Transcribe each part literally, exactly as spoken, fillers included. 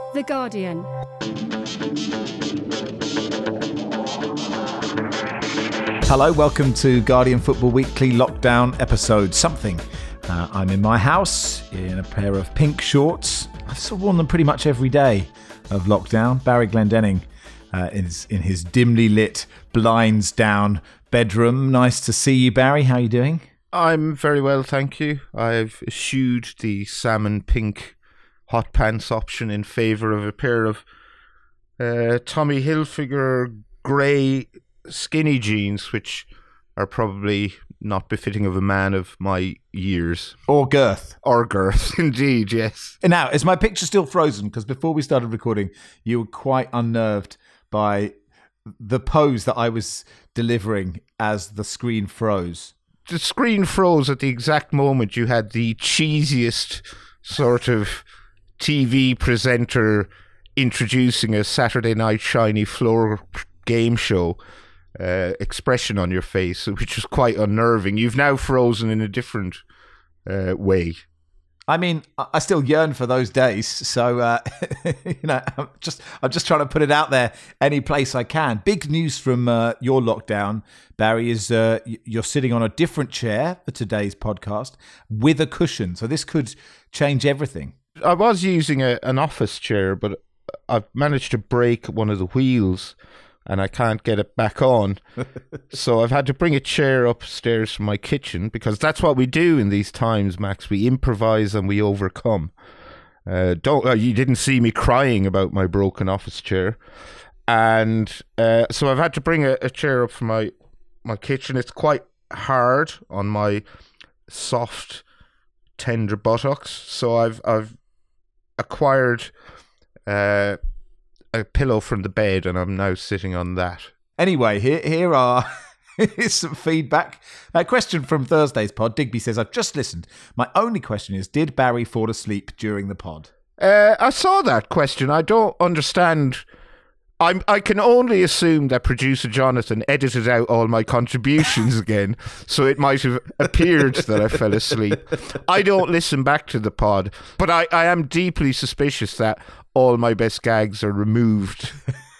The Guardian. Hello, welcome to Guardian Football Weekly Lockdown episode something. Uh, I'm in my house in a pair of pink shorts. I've sort of worn them pretty much every day of lockdown. Barry Glendenning uh, is in his dimly lit, blinds down bedroom. Nice to see you, Barry. How are you doing? I'm very well, thank you. I've eschewed the salmon pink hot pants option in favour of a pair of uh, Tommy Hilfiger grey skinny jeans, which are probably not befitting of a man of my years. Or girth. Or girth, indeed, yes. And now, is my picture still frozen? Because before we started recording, you were quite unnerved by the pose that I was delivering as the screen froze. The screen froze at the exact moment you had the cheesiest sort of T V presenter introducing a Saturday night shiny floor game show uh, expression on your face, which was quite unnerving. You've now frozen in a different uh, way. I mean, I still yearn for those days, so uh, you know, I'm just I'm just trying to put it out there any place I can. Big news from uh, your lockdown, Barry, is uh, you're sitting on a different chair for today's podcast with a cushion, so this could change everything. I was using a, an office chair, but I've managed to break one of the wheels and I can't get it back on. So I've had to bring a chair upstairs from my kitchen, because that's what we do in these times, Max. We improvise and we overcome. Uh, don't uh, you didn't see me crying about my broken office chair. And uh, so I've had to bring a, a chair up from my, my kitchen. It's quite hard on my soft, tender buttocks. So I've I've acquired uh, a pillow from the bed, and I'm now sitting on that. Anyway, here here are here's some feedback. A question from Thursday's pod. Digby says, I've just listened. My only question is, did Barry fall asleep during the pod? Uh, I saw that question. I don't understand. I'm, I can only assume that producer Jonathan edited out all my contributions again, so it might have appeared that I fell asleep. I don't listen back to the pod, but I, I am deeply suspicious that all my best gags are removed.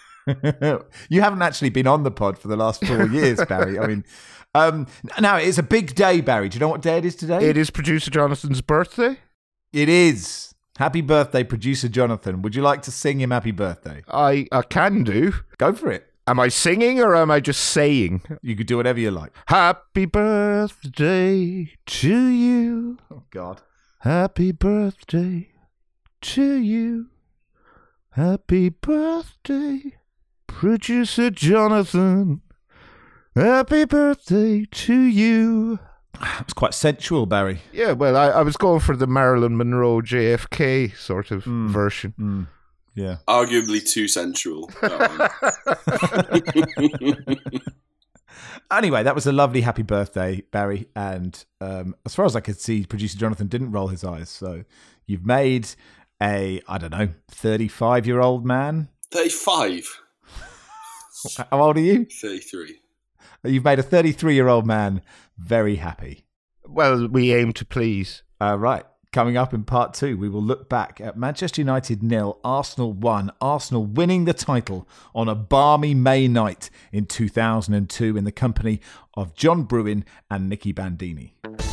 You haven't actually been on the pod for the last four years, Barry. I mean, um, now it's a big day, Barry. Do you know what day it is today? It is producer Jonathan's birthday. It is. Happy birthday, producer Jonathan. Would you like to sing him happy birthday? I, I can do. Go for it. Am I singing or am I just saying? You could do whatever you like. Happy birthday to you. Oh, God. Happy birthday to you. Happy birthday, producer Jonathan. Happy birthday to you. It's quite sensual, Barry. Yeah, well, I, I was going for the Marilyn Monroe J F K sort of mm. version. Mm. Yeah. Arguably too sensual. Anyway, that was a lovely happy birthday, Barry. And um, as far as I could see, producer Jonathan didn't roll his eyes. So you've made a, I don't know, thirty-five-year-old man. thirty-five? How old are you? thirty-three. You've made a thirty-three-year-old man very happy. Well, we aim to please. Uh, right. Coming up in part two, we will look back at Manchester United nil, Arsenal one. Arsenal winning the title on a balmy May night in two thousand two in the company of John Brewin and Nicky Bandini.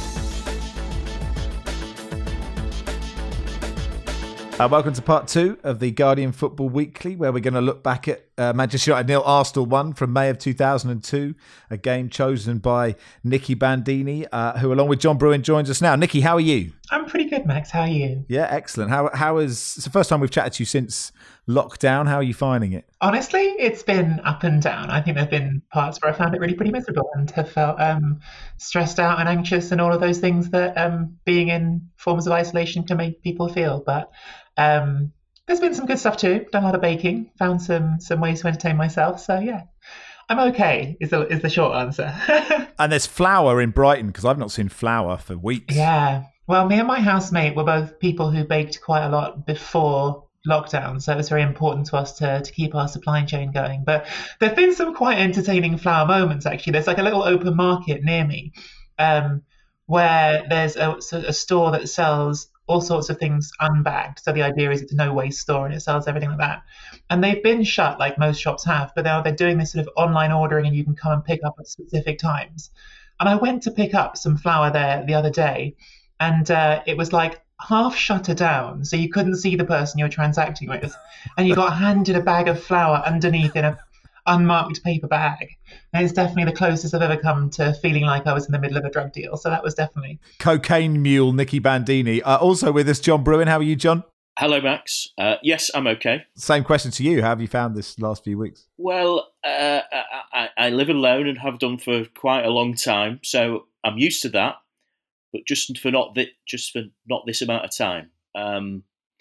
Uh, welcome to part two of the Guardian Football Weekly, where we're going to look back at uh, Manchester United nil, Arsenal one from May of two thousand two, a game chosen by Nicky Bandini, uh, who, along with John Brewin, joins us now. Nicky, how are you? I'm pretty good, Max. How are you? Yeah, excellent. How how is it's the first time we've chatted to you since lockdown? How are you finding it? Honestly, it's been up and down. I think there have been parts where I found it really pretty miserable and have felt um, stressed out and anxious and all of those things that um, being in forms of isolation can make people feel. But um, there's been some good stuff too. Done a lot of baking, found some some ways to entertain myself. So yeah, I'm okay. Is the is the short answer. And there's Flour in Brighton, because I've not seen Flour for weeks. Yeah. Well, me and my housemate were both people who baked quite a lot before lockdown, so it was very important to us to, to keep our supply chain going. But there have been some quite entertaining Flour moments, actually. There's like a little open market near me um, where there's a, a store that sells all sorts of things unbagged. So the idea is it's a no-waste store and it sells everything like that. And they've been shut like most shops have, but now they're doing this sort of online ordering and you can come and pick up at specific times. And I went to pick up some flour there the other day, and uh, it was like half shutter down, so you couldn't see the person you were transacting with, and you got handed a bag of flour underneath in a unmarked paper bag. And it's definitely the closest I've ever come to feeling like I was in the middle of a drug deal. So that was definitely cocaine mule Nicky Bandini. Uh, also with us, John Bruin. How are you, John? Hello, Max. Uh, yes, I'm okay. Same question to you. How have you found this last few weeks? Well, uh, I, I live alone and have done for quite a long time, so I'm used to that. But just for not thi- just for not this amount of time. Um,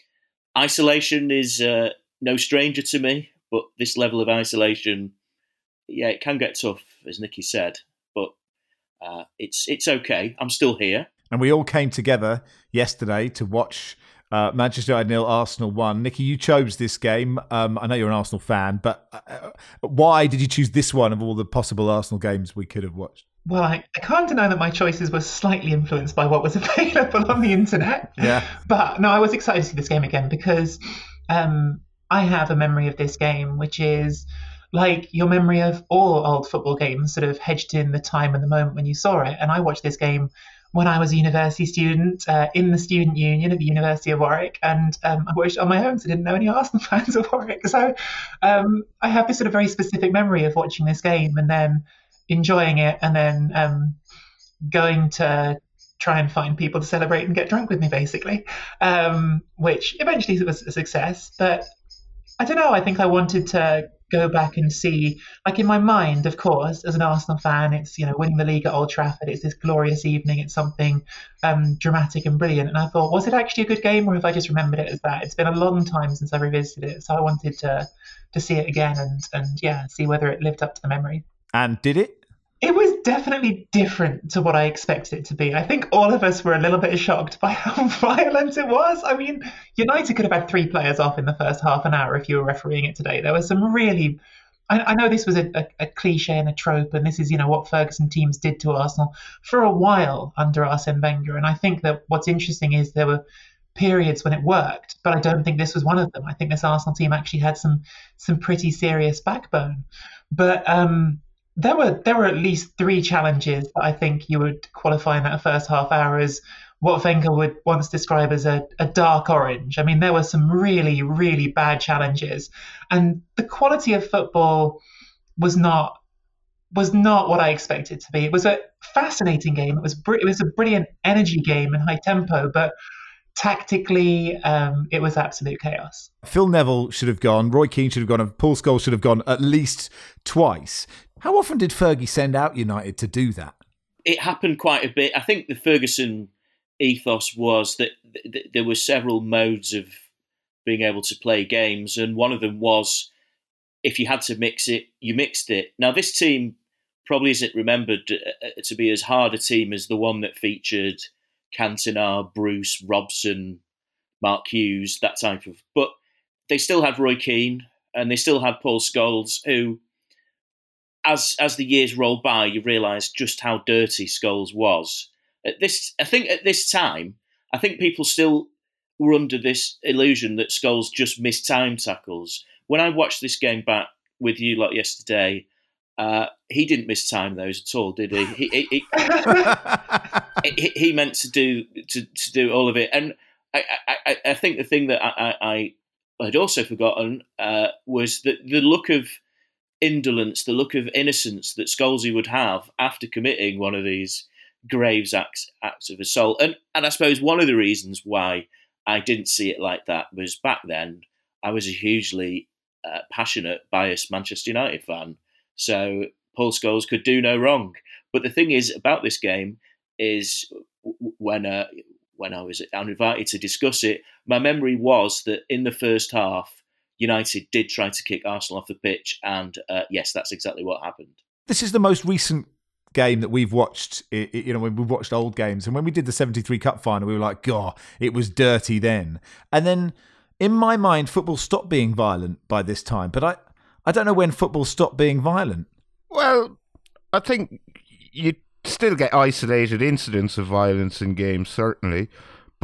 isolation is uh, no stranger to me, but this level of isolation, yeah, it can get tough, as Nicky said. But uh, it's it's okay. I'm still here. And we all came together yesterday to watch uh, Manchester United nil, Arsenal one. Nicky, you chose this game. Um, I know you're an Arsenal fan, but uh, why did you choose this one of all the possible Arsenal games we could have watched? Well, I, I can't deny that my choices were slightly influenced by what was available on the internet. Yeah. But no, I was excited to see this game again because um, I have a memory of this game, which is like your memory of all old football games, sort of hedged in the time and the moment when you saw it. And I watched this game when I was a university student uh, in the student union at the University of Warwick. And um, I watched it on my own, so I didn't know any Arsenal fans of Warwick. So um, I have this sort of very specific memory of watching this game and then enjoying it, and then um, going to try and find people to celebrate and get drunk with me, basically, um, which eventually was a success. But I don't know, I think I wanted to go back and see, like in my mind, of course, as an Arsenal fan, it's, you know, winning the league at Old Trafford, it's this glorious evening, it's something um, dramatic and brilliant. And I thought, was it actually a good game, or have I just remembered it as that? It's been a long time since I revisited it, so I wanted to to see it again and, and yeah, see whether it lived up to the memory. And did it? It was definitely different to what I expected it to be. I think all of us were a little bit shocked by how violent it was. I mean, United could have had three players off in the first half an hour if you were refereeing it today. There was some really... I, I know this was a, a, a cliche and a trope, and this is, you know, what Ferguson teams did to Arsenal for a while under Arsene Wenger. And I think that what's interesting is there were periods when it worked, but I don't think this was one of them. I think this Arsenal team actually had some some pretty serious backbone. But... um There were there were at least three challenges that I think you would qualify in that first half hour as what Wenger would once describe as a, a dark orange. I mean, there were some really, really bad challenges. And the quality of football was not was not what I expected it to be. It was a fascinating game. It was br- it was a brilliant energy game and high tempo, but tactically, um, it was absolute chaos. Phil Neville should have gone, Roy Keane should have gone, and Paul Scholes should have gone at least twice. How often did Fergie send out United to do that? It happened quite a bit. I think the Ferguson ethos was that th- th- there were several modes of being able to play games, and one of them was if you had to mix it, you mixed it. Now, this team probably isn't remembered to be as hard a team as the one that featured Cantona, Bruce, Robson, Mark Hughes, that type of... But they still had Roy Keane and they still had Paul Scholes, who, as as the years rolled by, you realise just how dirty Scholes was. At this, I think at this time, I think people still were under this illusion that Scholes just missed time tackles. When I watched this game back with you lot yesterday, uh, he didn't miss time those at all, did he? He, he, he, he, he meant to do to, to do all of it, and I, I, I think the thing that I, I, I had also forgotten uh, was that the look of indolence, the look of innocence that Scholesy would have after committing one of these Graves acts, acts of assault, and and I suppose one of the reasons why I didn't see it like that was back then I was a hugely uh, passionate, biased Manchester United fan. So Paul Scholes could do no wrong. But the thing is about this game is when uh, when I was invited to discuss it, my memory was that in the first half, United did try to kick Arsenal off the pitch. And uh, yes, that's exactly what happened. This is the most recent game that we've watched, you know, when we've watched old games. And when we did the seventy-three Cup final, we were like, God, it was dirty then. And then in my mind, football stopped being violent by this time. But I, I don't know when football stopped being violent. Well, I think you still get isolated incidents of violence in games, certainly. But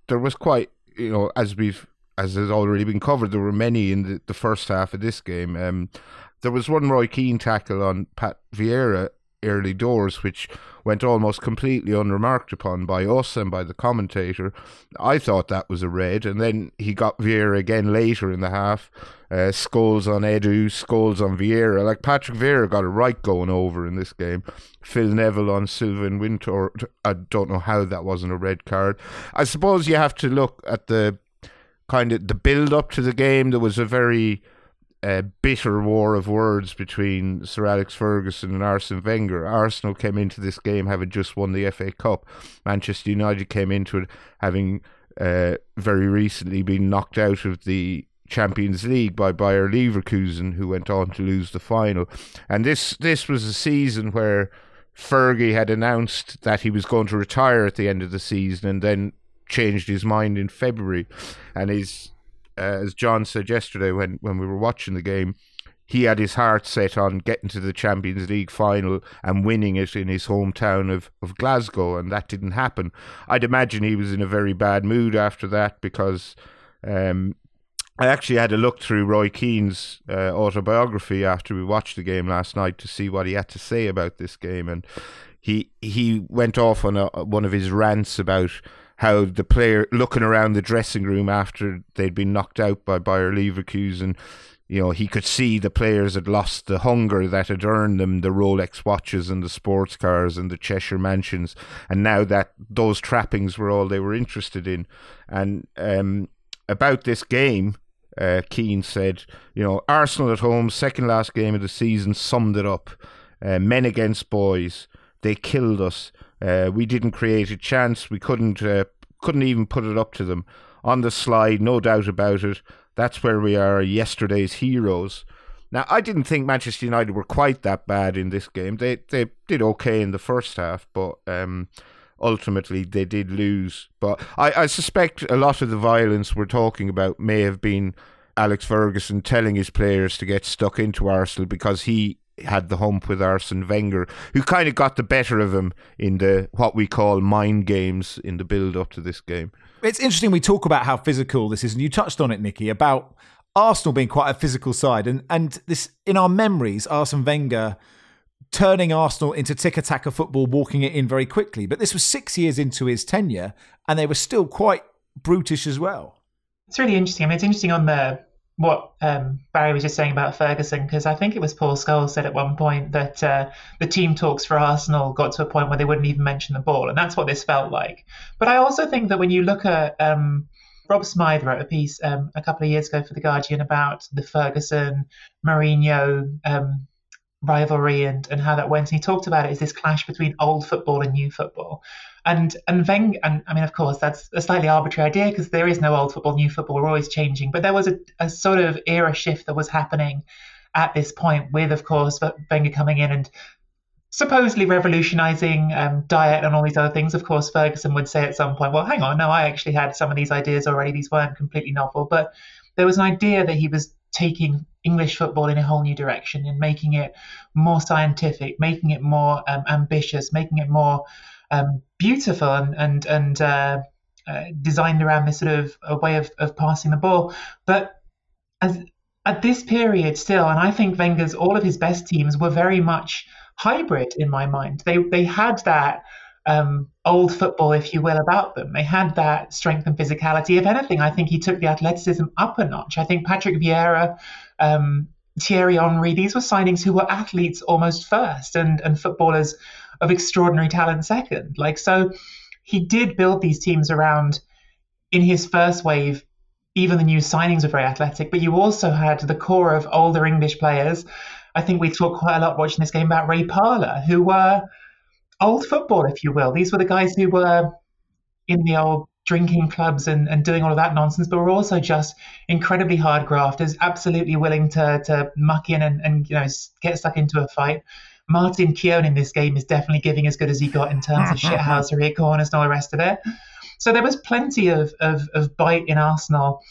there was quite, you know, as we've as has already been covered, there were many in the, the first half of this game. Um, there was one Roy Keane tackle on Pat Vieira early doors, which went almost completely unremarked upon by us and by the commentator. I thought that was a red, and then he got Vieira again later in the half. Uh, Scholes on Edu, Scholes on Vieira. Like, Patrick Vieira got it right going over in this game. Phil Neville on Sylvain Winter. I don't know how that wasn't a red card. I suppose you have to look at the kind of the build up to the game. There was a very uh, bitter war of words between Sir Alex Ferguson and Arsene Wenger. Arsenal came into this game having just won the F A Cup. Manchester United came into it having uh, very recently been knocked out of the Champions League by Bayer Leverkusen, who went on to lose the final. And this this was a season where Fergie had announced that he was going to retire at the end of the season, and then changed his mind in February. And he's, uh, as John said yesterday when, when we were watching the game, he had his heart set on getting to the Champions League final and winning it in his hometown of, of Glasgow, and that didn't happen. I'd imagine he was in a very bad mood after that, because um, I actually had a look through Roy Keane's uh, autobiography after we watched the game last night to see what he had to say about this game, and he he went off on a, one of his rants about how the player, looking around the dressing room after they'd been knocked out by Bayer Leverkusen, you know, he could see the players had lost the hunger that had earned them the Rolex watches and the sports cars and the Cheshire mansions, and now that those trappings were all they were interested in. And um, about this game, uh, Keane said, you know, Arsenal at home, second last game of the season, summed it up. Uh, men against boys. They killed us. Uh, we didn't create a chance. We couldn't uh, couldn't even put it up to them. On the slide, no doubt about it. That's where we are, yesterday's heroes. Now, I didn't think Manchester United were quite that bad in this game. They they did okay in the first half, but um, ultimately they did lose. But I, I suspect a lot of the violence we're talking about may have been Alex Ferguson telling his players to get stuck into Arsenal because he had the hump with Arsene Wenger, who kind of got the better of him in the what we call mind games in the build up to this game. It's interesting we talk about how physical this is, and you touched on it, Nicky, about Arsenal being quite a physical side, and and this in our memories, Arsene Wenger turning Arsenal into tick-a-tack football, walking it in very quickly. But this was six years into his tenure, and they were still quite brutish as well. It's really interesting. I mean, it's interesting on the what um, Barry was just saying about Ferguson, because I think it was Paul Scholes said at one point that uh, the team talks for Arsenal got to a point where they wouldn't even mention the ball, and that's what this felt like. But I also think that when you look at um, Rob Smythe wrote a piece um, a couple of years ago for The Guardian about the Ferguson Mourinho um, rivalry and, and how that went, and he talked about it as this clash between old football and new football. And and Wenger, and I mean, of course, that's a slightly arbitrary idea because there is no old football, new football. We're always changing. But there was a, a sort of era shift that was happening at this point with, of course, Wenger coming in and supposedly revolutionizing um, diet and all these other things. Of course, Ferguson would say at some point, well, hang on, no, I actually had some of these ideas already. These weren't completely novel. But there was an idea that he was taking English football in a whole new direction and making it more scientific, making it more um, ambitious, making it more Um, beautiful and and and uh, uh, designed around this sort of a way of, of passing the ball. But as at this period still, and I think Wenger's all of his best teams were very much hybrid in my mind. They they had that um, old football, if you will, about them. They had that strength and physicality. If anything, I think he took the athleticism up a notch. I think Patrick Vieira, um, Thierry Henry, these were signings who were athletes almost first and and footballers of extraordinary talent second. Like, so he did build these teams around, in his first wave, even the new signings were very athletic, but you also had the core of older English players. I think we talked quite a lot watching this game about Ray Parlour, who were old football, if you will. These were the guys who were in the old drinking clubs and, and doing all of that nonsense, but were also just incredibly hard grafters, absolutely willing to to muck in and, and you know get stuck into a fight. Martin Keown in this game is definitely giving as good as he got in terms of shithousery at corners and all the rest of it. So there was plenty of, of, of bite in Arsenal,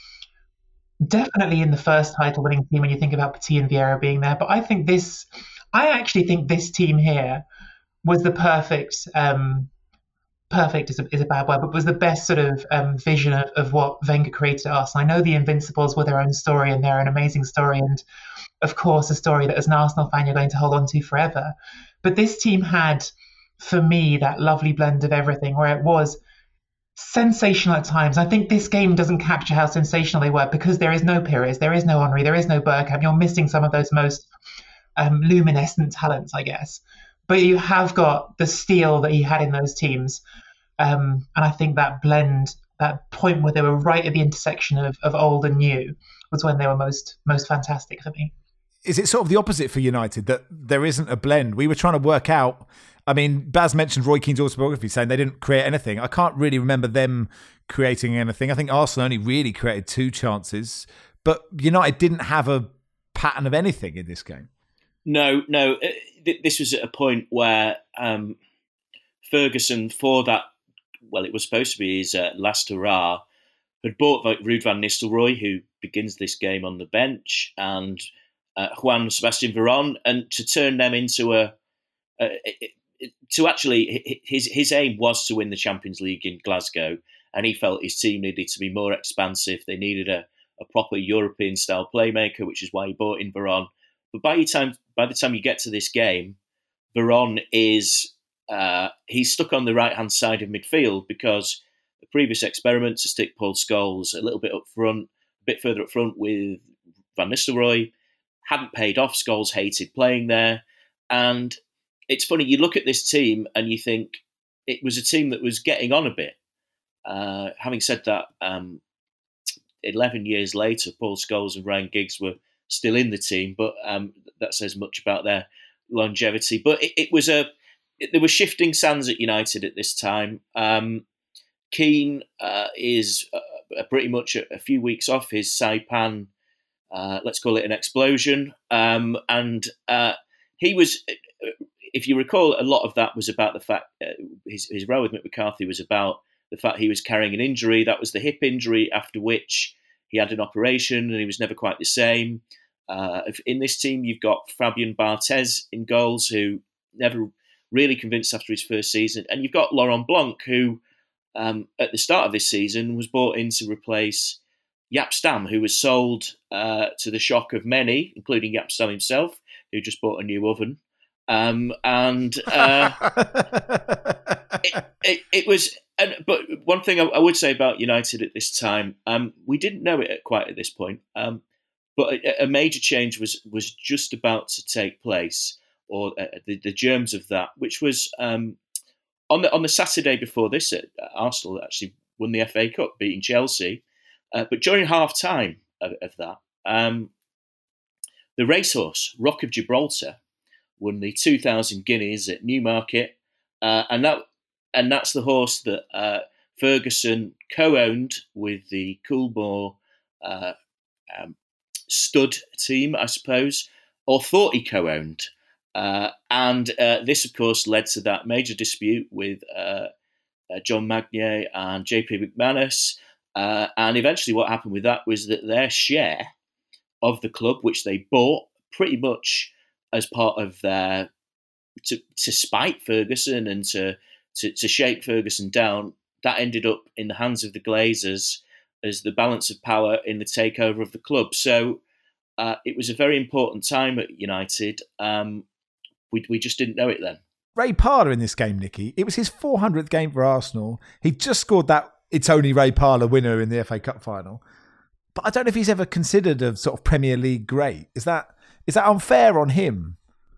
definitely in the first title-winning team when you think about Petit and Vieira being there. But I think this, I actually think this team here was the perfect um, perfect is a, is a bad word, but was the best sort of um, vision of, of what Wenger created at Arsenal. I know the Invincibles were their own story, and they're an amazing story, and of course a story that as an Arsenal fan you're going to hold on to forever. But this team had, for me, that lovely blend of everything, where it was sensational at times. I think this game doesn't capture how sensational they were because there is no Pires, there is no Henry, there is no Bergkamp. You're missing some of those most um, luminescent talents, I guess. But you have got the steel that he had in those teams. Um, and I think that blend, that point where they were right at the intersection of, of old and new, was when they were most most fantastic for me. Is it sort of the opposite for United, that there isn't a blend? We were trying to work out, I mean, Baz mentioned Roy Keane's autobiography saying they didn't create anything. I can't really remember them creating anything. I think Arsenal only really created two chances, but United didn't have a pattern of anything in this game. No, no. This was at a point where um, Ferguson, for that, well, it was supposed to be his uh, last hurrah, had bought Ruud van Nistelrooy, who begins this game on the bench, and uh, Juan Sebastian Veron, and to turn them into a, a, a to actually, his his aim was to win the Champions League in Glasgow, and he felt his team needed to be more expansive. They needed a, a proper European-style playmaker, which is why he bought in Veron. But by the time by the time you get to this game, Veron is uh, he's stuck on the right-hand side of midfield because the previous experiment to stick Paul Scholes a little bit up front, a bit further up front with Van Nistelrooy, hadn't paid off. Scholes hated playing there. And it's funny, you look at this team and you think it was a team that was getting on a bit. Uh, having said that, um, eleven years later, Paul Scholes and Ryan Giggs were still in the team, but um, that says much about their longevity. But it, it was a it, there were shifting sands at United at this time. Um, Keane uh, is uh, pretty much a, a few weeks off his Saipan, uh, let's call it an explosion, um, and uh, he was. If you recall, a lot of that was about the fact uh, his his row with Mick McCarthy was about the fact he was carrying an injury. That was the hip injury, after which he had an operation and he was never quite the same. Uh, in this team, you've got Fabian Barthez in goals, who never really convinced after his first season. And you've got Laurent Blanc, who um, at the start of this season was brought in to replace Jaap Stam, who was sold uh, to the shock of many, including Jaap Stam himself, who just bought a new oven. Um, and uh, it, it, it was... And, but one thing I, I would say about United at this time, um, we didn't know it at quite at this point, um, but a, a major change was was just about to take place, or uh, the, the germs of that, which was um, on the on the Saturday before this, uh, Arsenal actually won the F A Cup, beating Chelsea. Uh, but during half time of, of that, um, the racehorse Rock of Gibraltar won the two thousand guineas at Newmarket, uh, and that. And that's the horse that uh, Ferguson co-owned with the Coolmore uh, um, stud team, I suppose, or thought he co-owned. Uh, and uh, this, of course, led to that major dispute with uh, uh, John Magnier and J P McManus. Uh, and eventually what happened with that was that their share of the club, which they bought pretty much as part of their... to, to spite Ferguson and to... To, to shake Ferguson down, that ended up in the hands of the Glazers as the balance of power in the takeover of the club. So uh, it was a very important time at United. Um, we we just didn't know it then. Ray Parlour in this game, Nicky, it was his four hundredth game for Arsenal. He just scored that It's Only Ray Parlour winner in the F A Cup final. But I don't know if he's ever considered a sort of Premier League great. Is that is that unfair on him?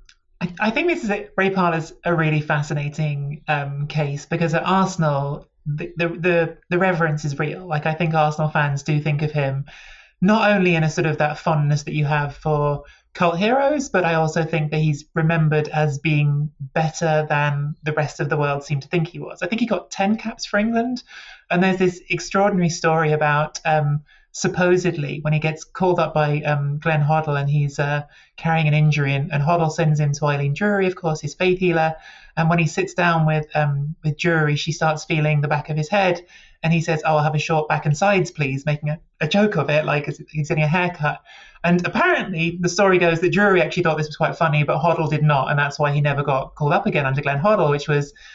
I think this is a, Ray Parlour's a really fascinating um, case, because at Arsenal, the, the the the reverence is real. Like, I think Arsenal fans do think of him not only in a sort of that fondness that you have for cult heroes, but I also think that he's remembered as being better than the rest of the world seemed to think he was. I think he got ten caps for England, and there's this extraordinary story about um, supposedly when he gets called up by um, Glenn Hoddle and he's uh, carrying an injury, and, and Hoddle sends him to Eileen Drury, of course, his faith healer. And when he sits down with um, with Drury, she starts feeling the back of his head, and he says, "Oh, I'll have a short back and sides, please," making a, a joke of it, like he's getting a haircut. And apparently the story goes that Drury actually thought this was quite funny, but Hoddle did not, and that's why he never got called up again under Glenn Hoddle, which was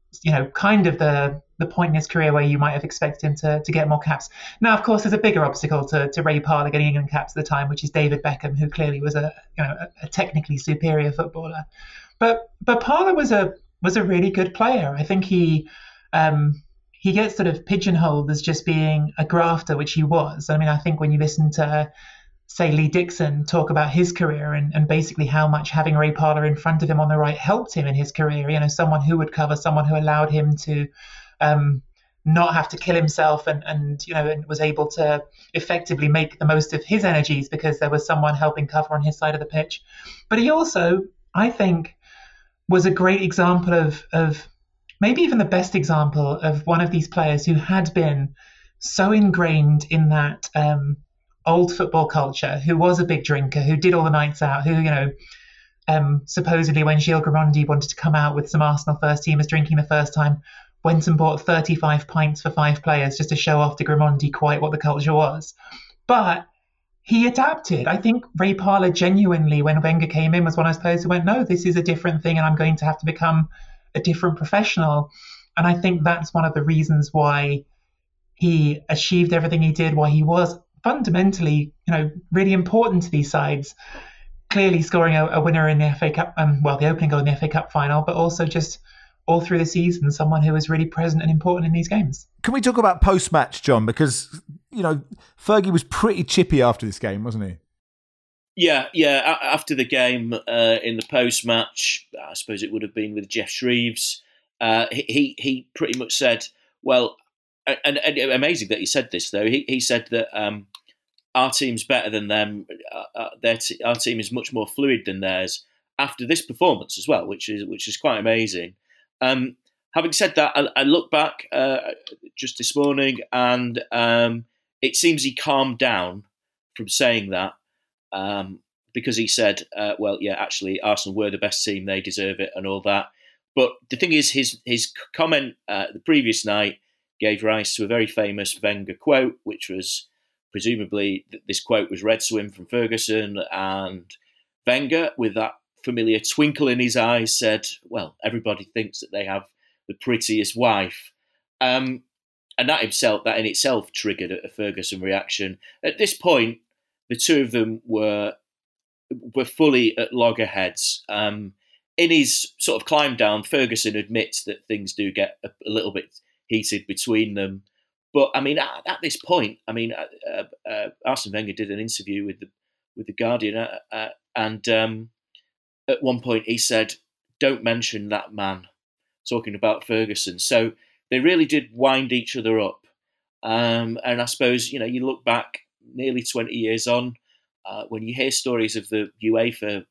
you know, kind of the the point in his career where you might have expected him to, to get more caps. Now, of course, there's a bigger obstacle to, to Ray Parlour getting England caps at the time, which is David Beckham, who clearly was a you know a, a technically superior footballer. But but Parlour was a was a really good player. I think he um, he gets sort of pigeonholed as just being a grafter, which he was. I mean, I think when you listen to, say, Lee Dixon talk about his career and, and basically how much having Ray Parlour in front of him on the right helped him in his career, you know, someone who would cover, someone who allowed him to um, not have to kill himself and, and, you know, and was able to effectively make the most of his energies because there was someone helping cover on his side of the pitch. But he also, I think, was a great example of, of maybe even the best example of one of these players who had been so ingrained in that um, old football culture, who was a big drinker, who did all the nights out, who, you know, um, supposedly when Gilles Grimandi wanted to come out with some Arsenal first teamers drinking the first time, went and bought thirty-five pints for five players just to show off to Grimandi quite what the culture was. But he adapted. I think Ray Parlour genuinely, when Wenger came in, was one of those players who went, no, this is a different thing and I'm going to have to become a different professional. And I think that's one of the reasons why he achieved everything he did, why he was fundamentally, you know, really important to these sides. Clearly scoring a, a winner in the F A Cup, um, well, the opening goal in the F A Cup final, but also just all through the season, someone who was really present and important in these games. Can we talk about post-match, John? Because, you know, Fergie was pretty chippy after this game, wasn't he? Yeah, yeah. After the game, uh, in the post-match, I suppose it would have been with Jeff Shreves, uh, he he pretty much said, well, and, and amazing that he said this, though. He, he said that um, our team's better than them. Uh, their t- our team is much more fluid than theirs after this performance as well, which is which is quite amazing. Um, having said that, I, I look back uh, just this morning, and um, it seems he calmed down from saying that um, because he said, uh, "Well, yeah, actually, Arsenal were the best team; they deserve it, and all that." But the thing is, his his comment uh, the previous night gave rise to a very famous Wenger quote, which was presumably this quote was read to him from Ferguson, and Wenger, with that familiar twinkle in his eyes, said, well, everybody thinks that they have the prettiest wife. Um, and that himself, that in itself triggered a Ferguson reaction. At this point, the two of them were were fully at loggerheads. Um, in his sort of climb down, Ferguson admits that things do get a, a little bit heated between them. But, I mean, at, at this point, I mean, uh, uh, Arsene Wenger did an interview with the, with the Guardian, uh, uh, and um, at one point he said, don't mention that man, talking about Ferguson. So they really did wind each other up. Um, and I suppose, you know, you look back nearly twenty years on, uh, when you hear stories of the UEFA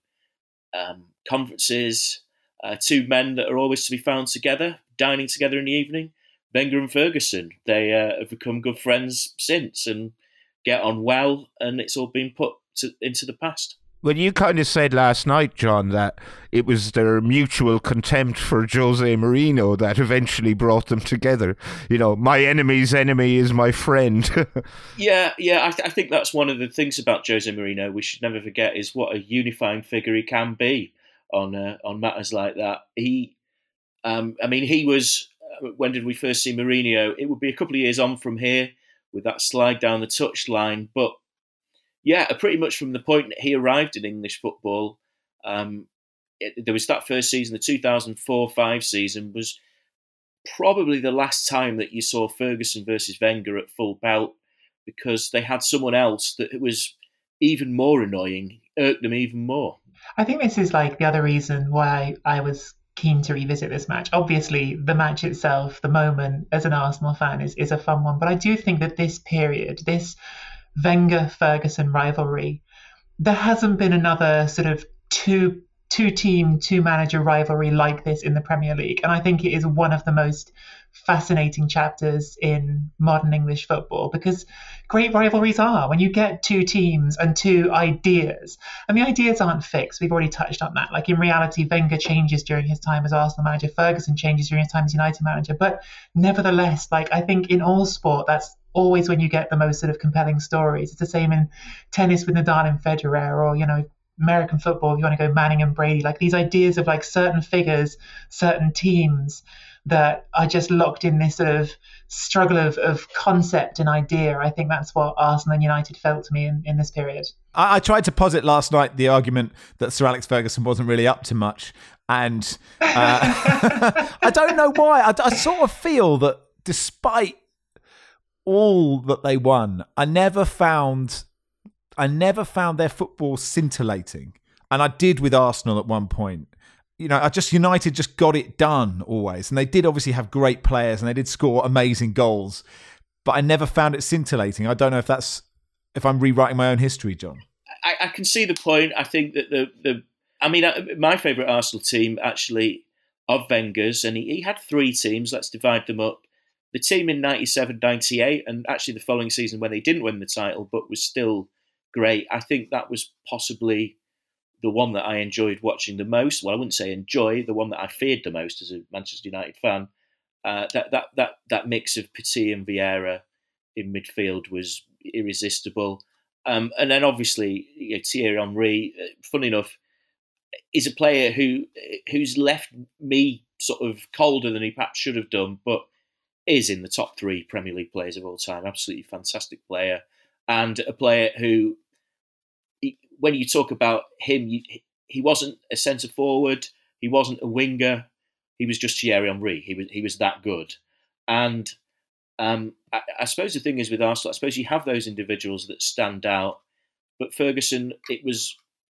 um, conferences, uh, two men that are always to be found together, dining together in the evening, Wenger and Ferguson, they uh, have become good friends since and get on well, and it's all been put to, into the past. Well, you kind of said last night, John, that it was their mutual contempt for Jose Mourinho that eventually brought them together. You know, my enemy's enemy is my friend. yeah, yeah, I, th- I think that's one of the things about Jose Mourinho we should never forget is what a unifying figure he can be on uh, on matters like that. He, um, I mean, he was. When did we first see Mourinho? It would be a couple of years on from here with that slide down the touchline. But yeah, pretty much from the point that he arrived in English football, um, it, there was that first season, the two thousand four five season, was probably the last time that you saw Ferguson versus Wenger at full pelt, because they had someone else that was even more annoying, irked them even more. I think this is like the other reason why I was keen to revisit this match. Obviously, the match itself, the moment as an Arsenal fan is, is a fun one, but I do think that this period, this Wenger-Ferguson rivalry, there hasn't been another sort of two two team, two manager rivalry like this in the Premier League. And I think it is one of the most fascinating chapters in modern English football, because great rivalries are when you get two teams and two ideas, and the ideas aren't fixed. We've already touched on that. Like in reality, Wenger changes during his time as Arsenal manager, Ferguson changes during his time as United manager. But nevertheless, like I think in all sport, that's always when you get the most sort of compelling stories. It's the same in tennis with Nadal and Federer, or, you know, American football, if you want to go Manning and Brady, like these ideas of like certain figures, certain teams that are just locked in this sort of struggle of, of concept and idea. I think that's what Arsenal and United felt to me in, in this period. I, I tried to posit last night the argument that Sir Alex Ferguson wasn't really up to much. And uh, I don't know why. I, I sort of feel that despite all that they won, I never found, I never found their football scintillating. And I did with Arsenal at one point. You know, I just United just got it done always. And they did obviously have great players and they did score amazing goals. But I never found it scintillating. I don't know if that's, if I'm rewriting my own history, John. I, I can see the point. I think that the, the I mean, my favourite Arsenal team, actually, of Wenger's, and he, he had three teams, let's divide them up. The team in ninety-seven ninety-eight, and actually the following season when they didn't win the title, but was still great. I think that was possibly the one that I enjoyed watching the most. Well, I wouldn't say enjoy, the one that I feared the most as a Manchester United fan. Uh, that, that, that, that mix of Petit and Vieira in midfield was irresistible. Um, and then obviously, you know, Thierry Henry, uh, funny enough, is a player who who's left me sort of colder than he perhaps should have done, but is in the top three Premier League players of all time. Absolutely fantastic player. And a player who, he, when you talk about him, you, he wasn't a centre forward, he wasn't a winger, he was just Thierry Henry. He was he was that good. And um, I, I suppose the thing is with Arsenal, I suppose you have those individuals that stand out, but Ferguson, it was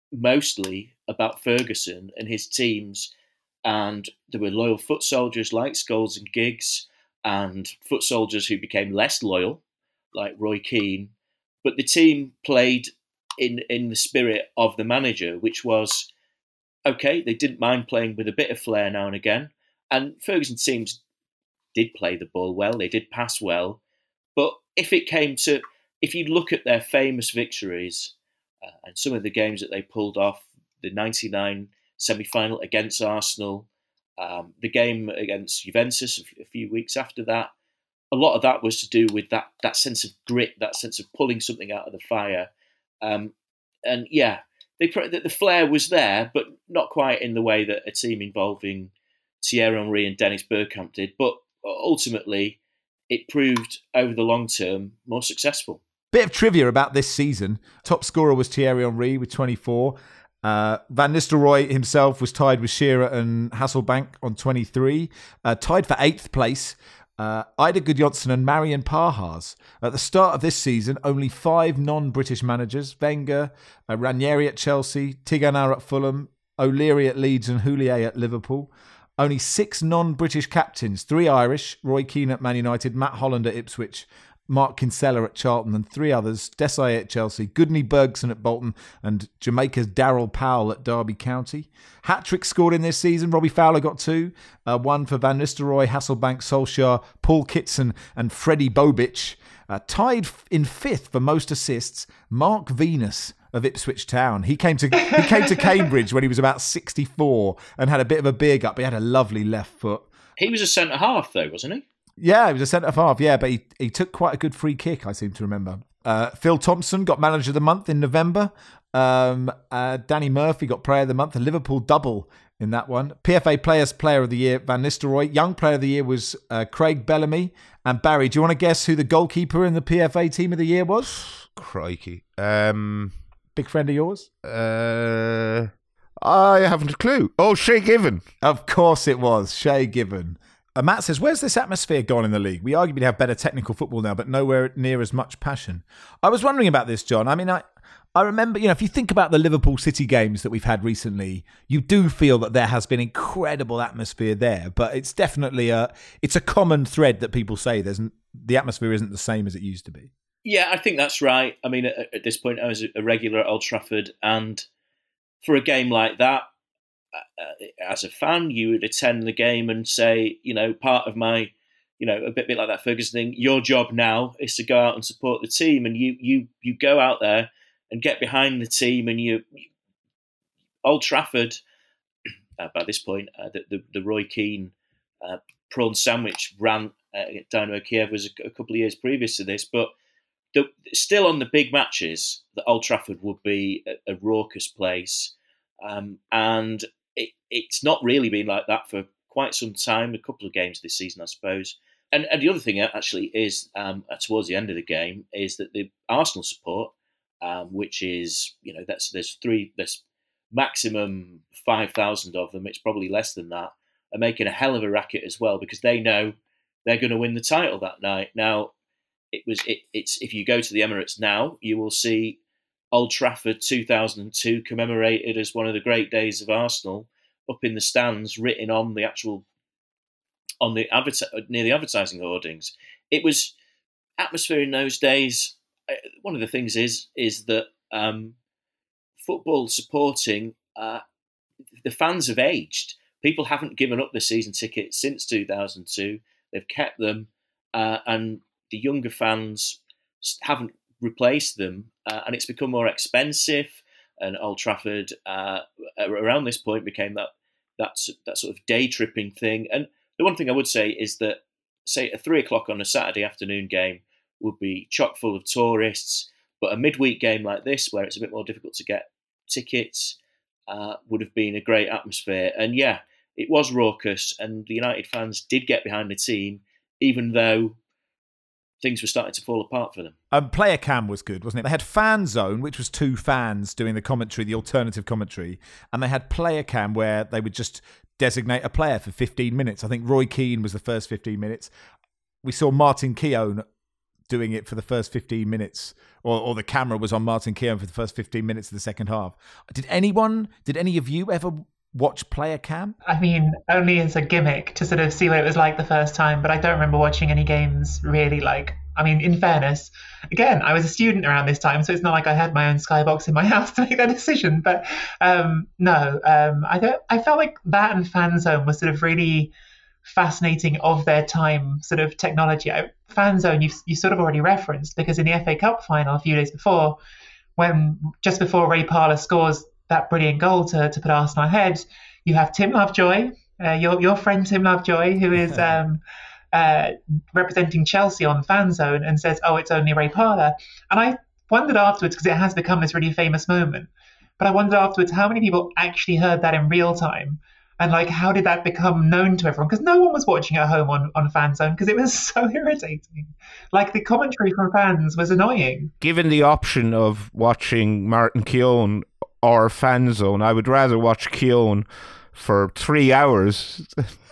mostly about Ferguson and his teams, and there were loyal foot soldiers like Scholes and Giggs, and foot soldiers who became less loyal, like Roy Keane. But the team played in in the spirit of the manager, which was, okay, they didn't mind playing with a bit of flair now and again, and Ferguson's teams did play the ball well, they did pass well, but if it came to, if you look at their famous victories, Uh, and some of the games that they pulled off, the ninety-nine semi-final against Arsenal, um, the game against Juventus a few weeks after that, a lot of that was to do with that that sense of grit, that sense of pulling something out of the fire. Um, and yeah, they the, the flair was there, but not quite in the way that a team involving Thierry Henry and Dennis Bergkamp did. But ultimately, it proved over the long term more successful. Bit of trivia about this season. Top scorer was Thierry Henry with twenty-four. Uh, Van Nistelrooy himself was tied with Shearer and Hasselbank on twenty-three. Uh, tied for eighth place, uh, Ida Gudjohnsen and Marian Pahars. At the start of this season, only five non-British managers, Wenger, uh, Ranieri at Chelsea, Tigana at Fulham, O'Leary at Leeds and Houllier at Liverpool. Only six non-British captains, three Irish, Roy Keane at Man United, Matt Holland at Ipswich, Mark Kinsella at Charlton, and three others, Desai at Chelsea, Goodney Bergson at Bolton, and Jamaica's Darryl Powell at Derby County. Hat-trick scored in this season. Robbie Fowler got two, uh, one for Van Nistelrooy, Hasselbank, Solskjaer, Paul Kitson, and Freddie Bobic. Uh, tied in fifth for most assists, Mark Venus of Ipswich Town. He came to he came to Cambridge when he was about sixty-four and had a bit of a beer gut, but he had a lovely left foot. He was a centre half though, wasn't he? Yeah, he was a centre-half, yeah, but he, he took quite a good free kick, I seem to remember. Uh, Phil Thompson got Manager of the Month in November. Um, uh, Danny Murphy got Player of the Month, a Liverpool double in that one. P F A Players Player of the Year, Van Nistelrooy. Young Player of the Year was uh, Craig Bellamy. And Barry, do you want to guess who the goalkeeper in the P F A Team of the Year was? Crikey. Um, Big friend of yours? Uh, I haven't a clue. Oh, Shay Given. Of course it was, Shay Given. Uh, Matt says, where's this atmosphere gone in the league? We arguably have better technical football now, but nowhere near as much passion. I was wondering about this, John. I mean, I, I remember, you know, if you think about the Liverpool City games that we've had recently, you do feel that there has been incredible atmosphere there, but it's definitely a, it's a common thread that people say there's the atmosphere isn't the same as it used to be. Yeah, I think that's right. I mean, at, at this point, I was a regular at Old Trafford, and for a game like that, Uh, as a fan, you would attend the game and say, you know, part of my, you know, a bit, bit like that Ferguson thing, your job now is to go out and support the team. And you you you go out there and get behind the team. And you, you Old Trafford, uh, by this point, uh, the, the, the Roy Keane uh, prawn sandwich rant uh, at Dynamo Kiev was a, a couple of years previous to this. But the, still on the big matches, the Old Trafford would be a, a raucous place. Um, and It, it's not really been like that for quite some time, a couple of games this season, I suppose. And, and the other thing actually is, um, towards the end of the game, is that the Arsenal support, um, which is, you know, that's there's three, there's maximum five thousand of them. It's probably less than that. Are making a hell of a racket as well because they know they're going to win the title that night. Now, it was it, it's if you go to the Emirates now, you will see Old Trafford two thousand two commemorated as one of the great days of Arsenal up in the stands, written on the actual. on the adver- near the advertising hoardings. It was atmosphere in those days. One of the things is is that um, football supporting, uh, the fans have aged. People haven't given up the season tickets since two thousand two. They've kept them, uh, and the younger fans haven't replaced them, uh, and it's become more expensive. And Old Trafford, uh, around this point, became that that that sort of day tripping thing. And the one thing I would say is that, say, a three o'clock on a Saturday afternoon game would be chock full of tourists, but a midweek game like this, where it's a bit more difficult to get tickets, uh, would have been a great atmosphere. And yeah, it was raucous, and the United fans did get behind the team, even though things were starting to fall apart for them. Um, player cam was good, wasn't it? They had Fan Zone, which was two fans doing the commentary, the alternative commentary, and they had player cam where they would just designate a player for fifteen minutes. I think Roy Keane was the first fifteen minutes. We saw Martin Keown doing it for the first fifteen minutes, or, or the camera was on Martin Keown for the first fifteen minutes of the second half. Did anyone, did any of you ever watch player cam? I mean, only as a gimmick to sort of see what it was like the first time, but I don't remember watching any games really. Like, I mean, in fairness, again, I was a student around this time, so it's not like I had my own skybox in my house to make that decision. But um, no, um, I don't. I felt like that and Fan Zone was sort of really fascinating of their time sort of technology. Fan Zone, you you sort of already referenced, because in the F A Cup final a few days before, when just before Ray Parlour scores that brilliant goal to, to put Arsenal ahead, you have Tim Lovejoy, uh, your your friend Tim Lovejoy, who is um, uh, representing Chelsea on Fan Zone, and says, "Oh, it's only Ray Parlour." And I wondered afterwards, because it has become this really famous moment, but I wondered afterwards how many people actually heard that in real time, and like how did that become known to everyone? Because no one was watching at home on, on Fan Zone because it was so irritating. Like the commentary from fans was annoying. Given the option of watching Martin Keown or Fan Zone, I would rather watch Keown for three hours.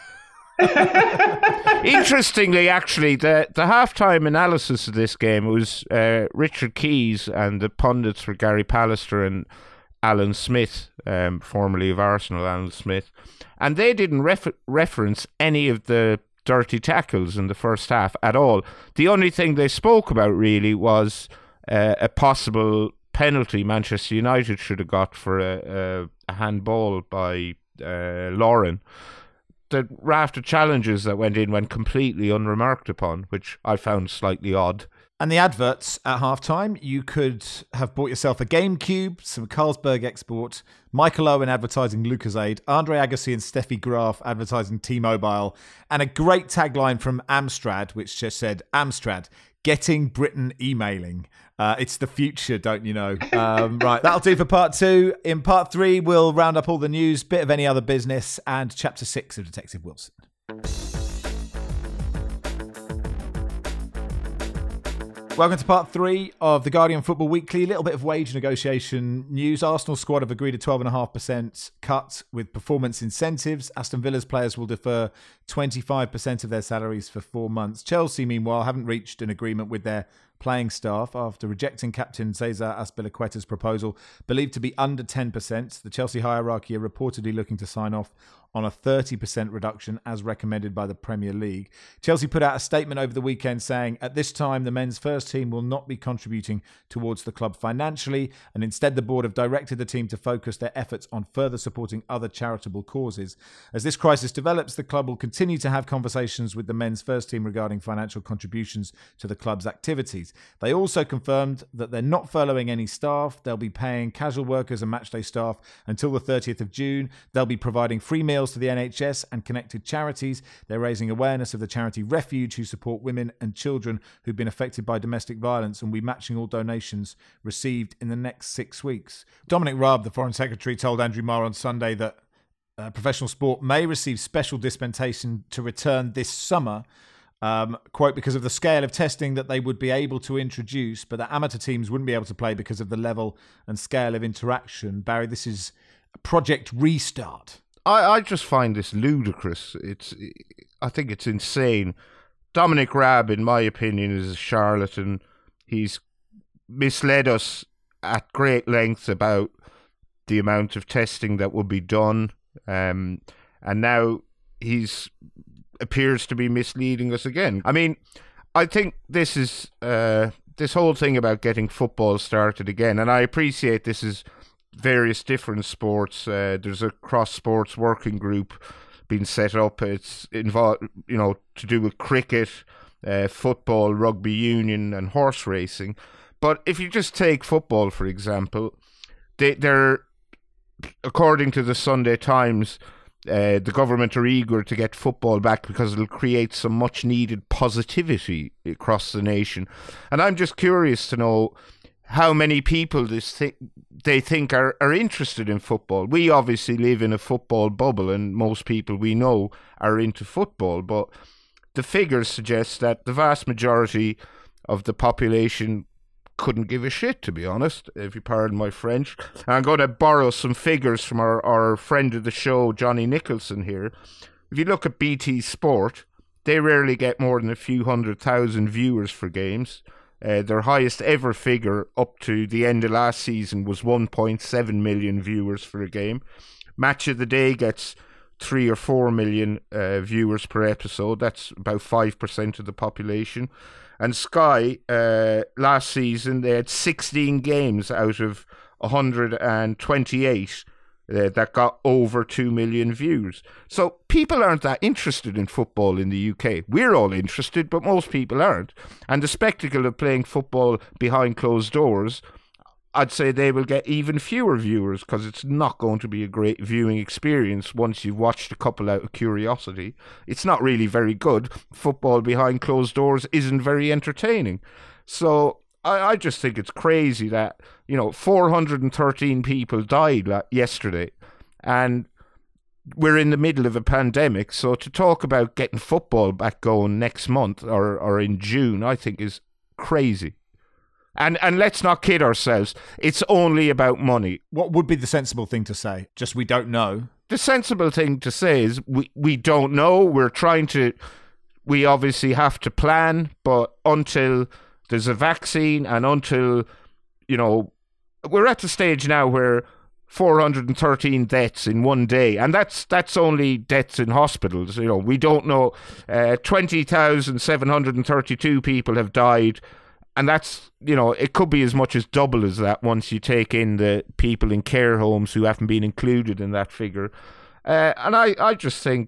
Interestingly, actually, the, the halftime analysis of this game was uh, Richard Keys, and the pundits were Gary Pallister and Alan Smith, um, formerly of Arsenal, Alan Smith. And they didn't refer- reference any of the dirty tackles in the first half at all. The only thing they spoke about really was uh, a possible penalty Manchester United should have got for a, a, a handball by uh, Lauren. The raft of challenges that went in went completely unremarked upon, which I found slightly odd. And the adverts at halftime, you could have bought yourself a GameCube, some Carlsberg Export, Michael Owen advertising Lucozade, Andre Agassi and Steffi Graf advertising T-Mobile, and a great tagline from Amstrad, which just said, Amstrad, getting Britain emailing. Uh, it's the future, don't you know? Um, right, that'll do for part two. In part three, we'll round up all the news, bit of any other business, and chapter six of Detective Wilson. Welcome to part three of the Guardian Football Weekly. A little bit of wage negotiation news. Arsenal squad have agreed a twelve point five percent cut with performance incentives. Aston Villa's players will defer twenty-five percent of their salaries for four months. Chelsea, meanwhile, haven't reached an agreement with their playing staff after rejecting captain Cesar Azpilicueta's proposal, believed to be under ten percent. The Chelsea hierarchy are reportedly looking to sign off on a thirty percent reduction as recommended by the Premier League. Chelsea put out a statement over the weekend saying, at this time, the men's first team will not be contributing towards the club financially, and instead the board have directed the team to focus their efforts on further supporting other charitable causes. As this crisis develops, the club will continue to have conversations with the men's first team regarding financial contributions to the club's activities. They also confirmed that they're not furloughing any staff. They'll be paying casual workers and matchday staff until the thirtieth of June. They'll be providing free meals to the N H S and connected charities. They're raising awareness of the charity Refuge, who support women and children who've been affected by domestic violence, and will be matching all donations received in the next six weeks. Dominic Raab, the Foreign Secretary, told Andrew Marr on Sunday that uh, professional sport may receive special dispensation to return this summer. Um, quote, because of the scale of testing that they would be able to introduce, but the amateur teams wouldn't be able to play because of the level and scale of interaction. Barry, this is Project Restart. I, I just find this ludicrous. It's, I think it's insane. Dominic Raab, in my opinion, is a charlatan. He's misled us at great length about the amount of testing that will be done. Um, and now he's appears to be misleading us again. I mean, I think this is uh, this whole thing about getting football started again, and I appreciate this is various different sports. Uh, there's a cross-sports working group being set up. It's involved, you know, to do with cricket, uh, football, rugby union, and horse racing. But if you just take football, for example, they, they're, according to the Sunday Times, Uh, the government are eager to get football back because it'll create some much needed positivity across the nation. And I'm just curious to know how many people this th- they think are, are interested in football. We obviously live in a football bubble, and most people we know are into football, but the figures suggest that the vast majority of the population couldn't give a shit, to be honest, if you pardon my French. I'm going to borrow some figures from our, our friend of the show, Johnny Nicholson here. If you look at B T Sport, they rarely get more than a few hundred thousand viewers for games. Uh, their highest ever figure up to the end of last season was one point seven million viewers for a game. Match of the Day gets three or four million uh, viewers per episode. That's about five percent of the population. And Sky, uh, last season, they had sixteen games out of one hundred twenty-eight uh, that got over two million views. So people aren't that interested in football in the U K. We're all interested, but most people aren't. And the spectacle of playing football behind closed doors, I'd say they will get even fewer viewers because it's not going to be a great viewing experience once you've watched a couple out of curiosity. It's not really very good. Football behind closed doors isn't very entertaining. So I, I just think it's crazy that, you know, four hundred thirteen people died yesterday, and we're in the middle of a pandemic. So to talk about getting football back going next month or, or in June, I think is crazy. And and let's not kid ourselves. It's only about money. What would be the sensible thing to say? Just we don't know. The sensible thing to say is we, we don't know. We're trying to, we obviously have to plan, but until there's a vaccine and until, you know, we're at the stage now where four hundred thirteen deaths in one day, and that's that's only deaths in hospitals. You know, we don't know. Uh, twenty thousand seven hundred thirty-two people have died. And that's, you know, it could be as much as double as that once you take in the people in care homes who haven't been included in that figure. Uh, and I, I just think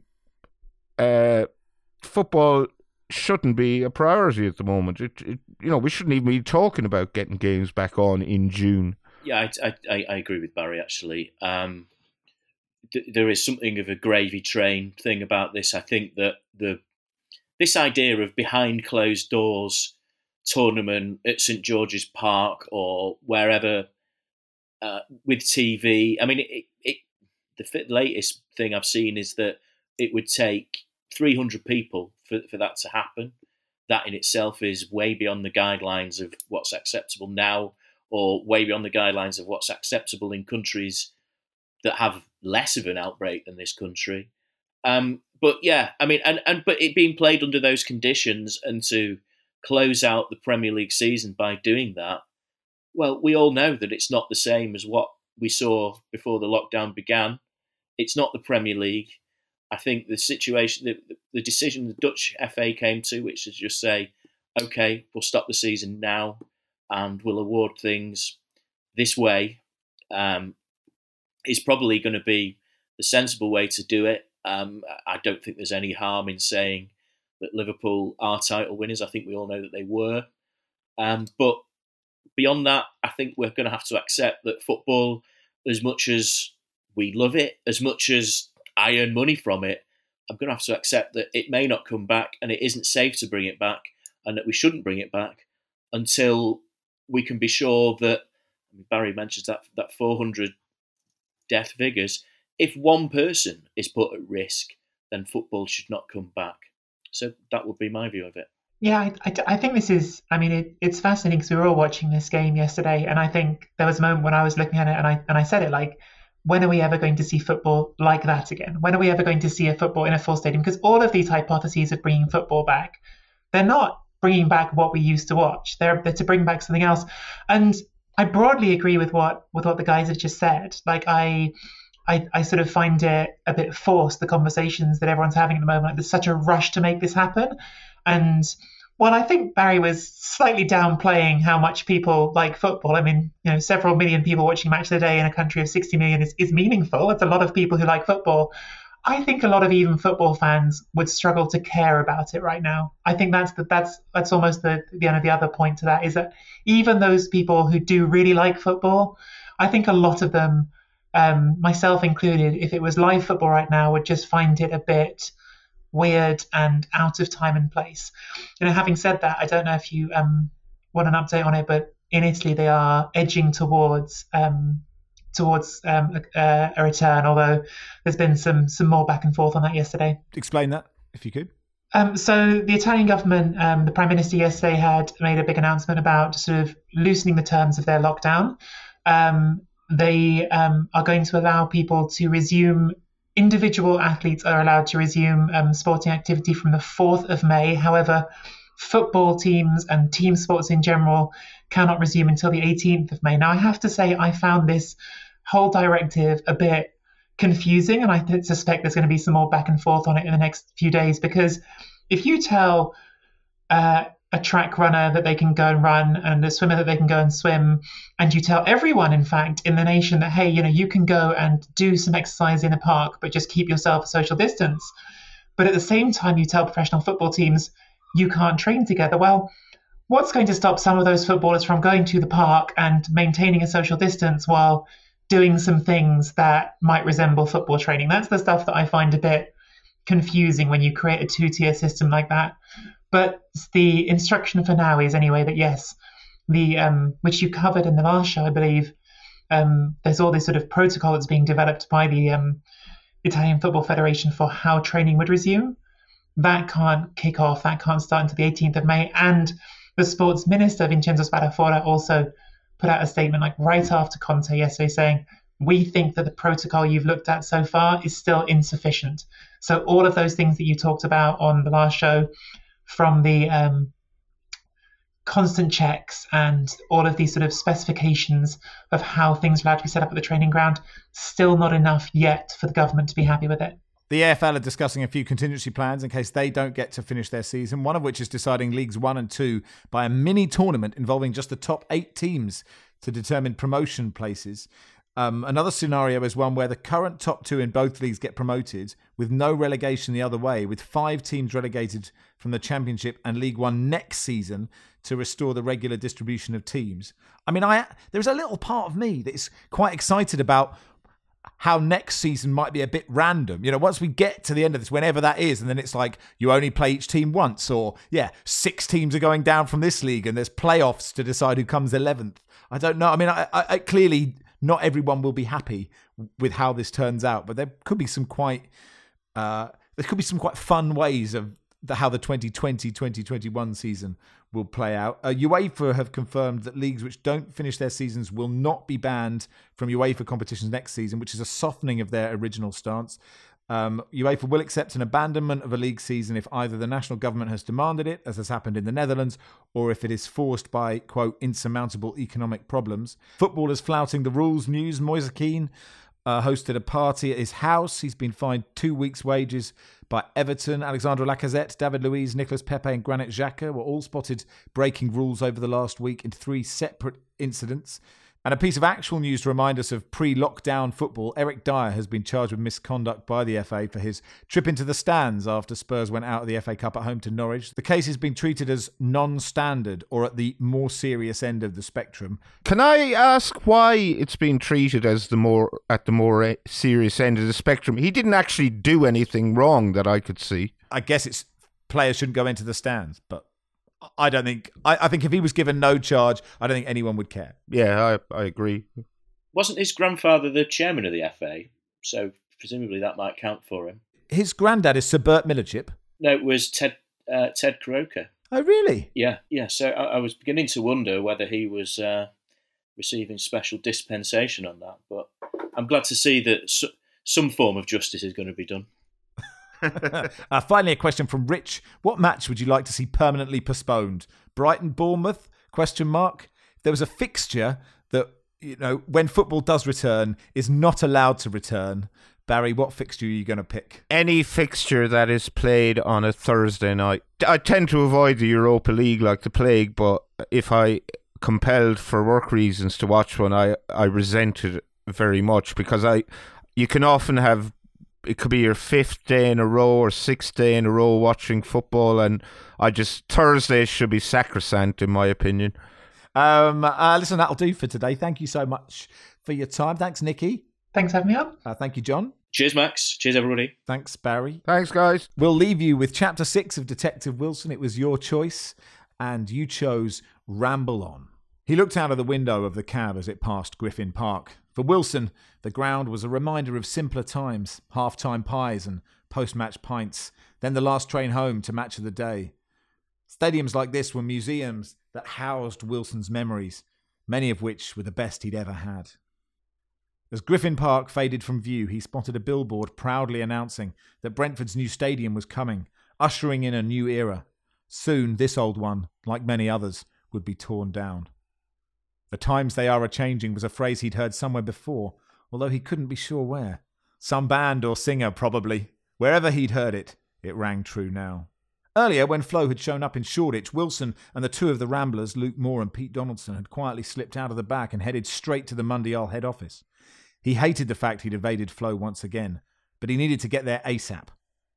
uh, football shouldn't be a priority at the moment. It, it, you know, we shouldn't even be talking about getting games back on in June. Yeah, I, I, I agree with Barry, actually. Um, th- there is something of a gravy train thing about this. I think that the this idea of behind closed doors tournament at St George's Park or wherever uh, with T V. I mean, it, it, the latest thing I've seen is that it would take three hundred people for, for that to happen. That in itself is way beyond the guidelines of what's acceptable now, or way beyond the guidelines of what's acceptable in countries that have less of an outbreak than this country. Um, but yeah, I mean, and, and but it being played under those conditions and to close out the Premier League season by doing that, well, we all know that it's not the same as what we saw before the lockdown began. It's not the Premier League. I think the situation, the, the decision the Dutch F A came to, which is just say, okay, we'll stop the season now and we'll award things this way, um, is probably going to be the sensible way to do it. Um, I don't think there's any harm in saying that Liverpool are title winners. I think we all know that they were. Um, but beyond that, I think we're going to have to accept that football, as much as we love it, as much as I earn money from it, I'm going to have to accept that it may not come back and it isn't safe to bring it back and that we shouldn't bring it back until we can be sure that, Barry mentions that, that four hundred death figures, if one person is put at risk, then football should not come back. So that would be my view of it. Yeah, I, I, I think this is, I mean, it, it's fascinating because we were all watching this game yesterday, and I think there was a moment when I was looking at it and I and I said it like, when are we ever going to see football like that again? When are we ever going to see a football in a full stadium? Because all of these hypotheses of bringing football back, they're not bringing back what we used to watch. They're, they're to bring back something else. And I broadly agree with what with what the guys have just said. Like I, I, I sort of find it a bit forced, the conversations that everyone's having at the moment. Like there's such a rush to make this happen. And while I think Barry was slightly downplaying how much people like football, I mean, you know, several million people watching Match of the Day in a country of sixty million is, is meaningful. It's a lot of people who like football. I think a lot of even football fans would struggle to care about it right now. I think that's the, that's that's almost the the, end of the other point to that, is that even those people who do really like football, I think a lot of them, um, myself included, if it was live football right now, would just find it a bit weird and out of time and place. You know, having said that, I don't know if you um, want an update on it, but in Italy they are edging towards um, towards um, a, a return, although there's been some some more back and forth on that yesterday. Explain that, if you could. Um, so the Italian government, um, the Prime Minister yesterday had made a big announcement about sort of loosening the terms of their lockdown. Um, they um, are going to allow people to resume, individual athletes are allowed to resume um, sporting activity from the fourth of May. However, football teams and team sports in general cannot resume until the eighteenth of May. Now, I have to say I found this whole directive a bit confusing, and I suspect there's going to be some more back and forth on it in the next few days, because if you tell uh, a track runner that they can go and run and a swimmer that they can go and swim, and you tell everyone, in fact, in the nation that, hey, you know, you can go and do some exercise in a park, but just keep yourself a social distance. But at the same time, you tell professional football teams you can't train together. Well, what's going to stop some of those footballers from going to the park and maintaining a social distance while doing some things that might resemble football training? That's the stuff that I find a bit confusing when you create a two-tier system like that. But the instruction for now is anyway that yes, the um, which you covered in the last show, I believe, um, there's all this sort of protocol that's being developed by the um, Italian Football Federation for how training would resume. That can't kick off, that can't start until the eighteenth of May. And the sports minister, Vincenzo Spadafora, also put out a statement like right after Conte yesterday saying, we think that the protocol you've looked at so far is still insufficient. So all of those things that you talked about on the last show, from the um, constant checks and all of these sort of specifications of how things are allowed to be set up at the training ground, still not enough yet for the government to be happy with it. The A F L are discussing a few contingency plans in case they don't get to finish their season, one of which is deciding Leagues one and two by a mini tournament involving just the top eight teams to determine promotion places. Um, another scenario is one where the current top two in both leagues get promoted with no relegation the other way, with five teams relegated from the Championship and League One next season to restore the regular distribution of teams. I mean, I there's a little part of me that is quite excited about how next season might be a bit random. You know, once we get to the end of this, whenever that is, and then it's like you only play each team once, or yeah, six teams are going down from this league and there's playoffs to decide who comes eleventh. I don't know. I mean, I, I, I clearly not everyone will be happy with how this turns out, but there could be some quite uh, there could be some quite fun ways of the, how the twenty twenty twenty twenty-one season will play out. Uh, UEFA have confirmed that leagues which don't finish their seasons will not be banned from UEFA competitions next season, which is a softening of their original stance. Um, UEFA will accept an abandonment of a league season if either the national government has demanded it, as has happened in the Netherlands, or if it is forced by, quote, insurmountable economic problems. Footballers flouting the rules news. Moise Kean uh, hosted a party at his house. He's been fined two weeks' wages by Everton. Alexandre Lacazette, David Luiz, Nicolas Pepe and Granit Xhaka were all spotted breaking rules over the last week in three separate incidents. And a piece of actual news to remind us of pre-lockdown football. Eric Dyer has been charged with misconduct by the F A for his trip into the stands after Spurs went out of the F A Cup at home to Norwich. The case has been treated as non-standard, or at the more serious end of the spectrum. Can I ask why it's been treated as the more at the more serious end of the spectrum? He didn't actually do anything wrong that I could see. I guess it's players shouldn't go into the stands, but I don't think. I, I think if he was given no charge, I don't think anyone would care. Yeah, I, I agree. Wasn't his grandfather the chairman of the F A? So presumably that might count for him. His granddad is Sir Bert Millerchip. No, it was Ted uh, Ted Croker. Oh, really? Yeah, yeah. So I, I was beginning to wonder whether he was uh, receiving special dispensation on that, but I'm glad to see that so, some form of justice is going to be done. uh, finally, a question from Rich. What match would you like to see permanently postponed? Brighton, Bournemouth? Question mark. If there was a fixture that, you know, when football does return, is not allowed to return, Barry, what fixture are you going to pick? Any fixture that is played on a Thursday night. I tend to avoid the Europa League like the plague, but if I compelled for work reasons to watch one, I, I resent it very much, because I you can often have, it could be your fifth day in a row or sixth day in a row watching football, and I just, Thursdays should be sacrosanct in my opinion. Um, uh, listen, that'll do for today. Thank you so much for your time. Thanks, Nikki. Thanks for having me on. Uh, thank you, John. Cheers, Max. Cheers, everybody. Thanks, Barry. Thanks, guys. We'll leave you with Chapter six of Detective Wilson. It was your choice, and you chose Ramble On. He looked out of the window of the cab as it passed Griffin Park. For Wilson, the ground was a reminder of simpler times, half-time pies and post-match pints, then the last train home to match of the day. Stadiums like this were museums that housed Wilson's memories, many of which were the best he'd ever had. As Griffin Park faded from view, he spotted a billboard proudly announcing that Brentford's new stadium was coming, ushering in a new era. Soon, this old one, like many others, would be torn down. The times they are a-changing was a phrase he'd heard somewhere before, although he couldn't be sure where. Some band or singer, probably. Wherever he'd heard it, it rang true now. Earlier, when Flo had shown up in Shoreditch, Wilson and the two of the Ramblers, Luke Moore and Pete Donaldson, had quietly slipped out of the back and headed straight to the Mundial head office. He hated the fact he'd evaded Flo once again, but he needed to get there ASAP.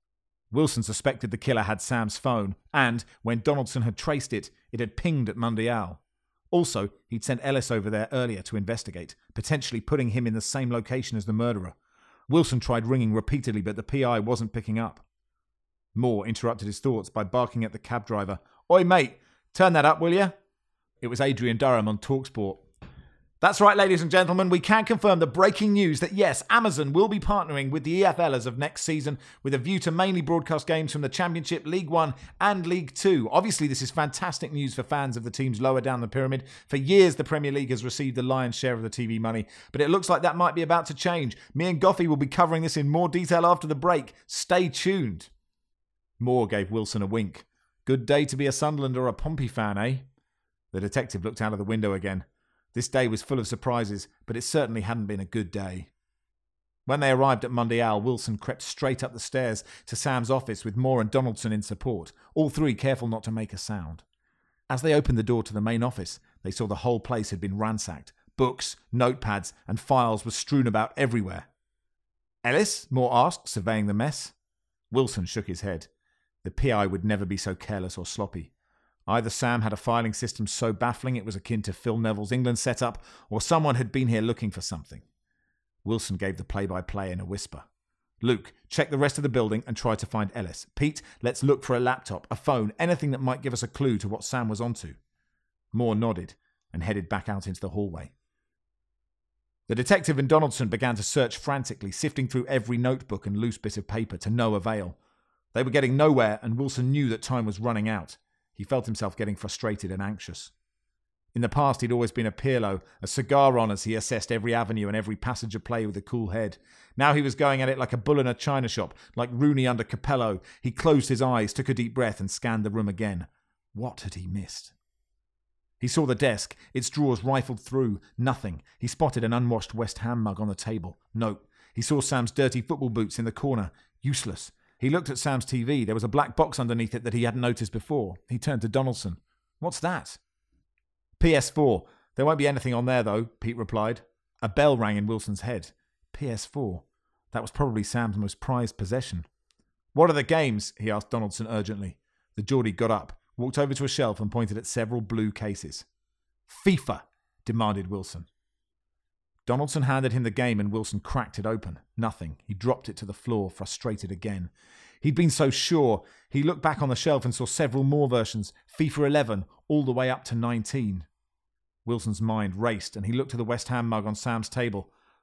Wilson suspected the killer had Sam's phone, and, when Donaldson had traced it, it had pinged at Mundial. Also, he'd sent Ellis over there earlier to investigate, potentially putting him in the same location as the murderer. Wilson tried ringing repeatedly, but the P I wasn't picking up. Moore interrupted his thoughts by barking at the cab driver. "Oi, mate, turn that up, will you?" It was Adrian Durham on TalkSport. That's right, ladies and gentlemen, we can confirm the breaking news that yes, Amazon will be partnering with the E F L as of next season with a view to mainly broadcast games from the Championship, League One and League Two. Obviously, this is fantastic news for fans of the teams lower down the pyramid. For years, the Premier League has received the lion's share of the T V money, but it looks like that might be about to change. Me and Goffey will be covering this in more detail after the break. Stay tuned. Moore gave Wilson a wink. Good day to be a Sunderland or a Pompey fan, eh? The detective looked out of the window again. This day was full of surprises, but it certainly hadn't been a good day. When they arrived at Mundial, Wilson crept straight up the stairs to Sam's office with Moore and Donaldson in support, all three careful not to make a sound. As they opened the door to the main office, they saw the whole place had been ransacked. Books, notepads, and files were strewn about everywhere. "Ellis?" Moore asked, surveying the mess. Wilson shook his head. The P I would never be so careless or sloppy. Either Sam had a filing system so baffling it was akin to Phil Neville's England setup, or someone had been here looking for something. Wilson gave the play-by-play in a whisper. "Luke, check the rest of the building and try to find Ellis. Pete, let's look for a laptop, a phone, anything that might give us a clue to what Sam was onto." Moore nodded and headed back out into the hallway. The detective and Donaldson began to search frantically, sifting through every notebook and loose bit of paper to no avail. They were getting nowhere, and Wilson knew that time was running out. He felt himself getting frustrated and anxious. In the past, he'd always been a Pirlo, a cigar on as he assessed every avenue and every passage of play with a cool head. Now he was going at it like a bull in a china shop, like Rooney under Capello. He closed his eyes, took a deep breath, and scanned the room again. What had he missed? He saw the desk, its drawers rifled through. Nothing. He spotted an unwashed West Ham mug on the table. No. He saw Sam's dirty football boots in the corner. Useless. He looked at Sam's T V. There was a black box underneath it that he hadn't noticed before. He turned to Donaldson. "What's that?" P S four. "There won't be anything on there, though," Pete replied. A bell rang in Wilson's head. P S four. That was probably Sam's most prized possession. "What are the games?" he asked Donaldson urgently. The Geordie got up, walked over to a shelf and pointed at several blue cases. "FIFA," demanded Wilson. Donaldson handed him the game and Wilson cracked it open. Nothing. He dropped it to the floor, frustrated again. He'd been so sure. He looked back on the shelf and saw several more versions, FIFA eleven, all the way up to nineteen. Wilson's mind raced and he looked to the West Ham mug on Sam's table.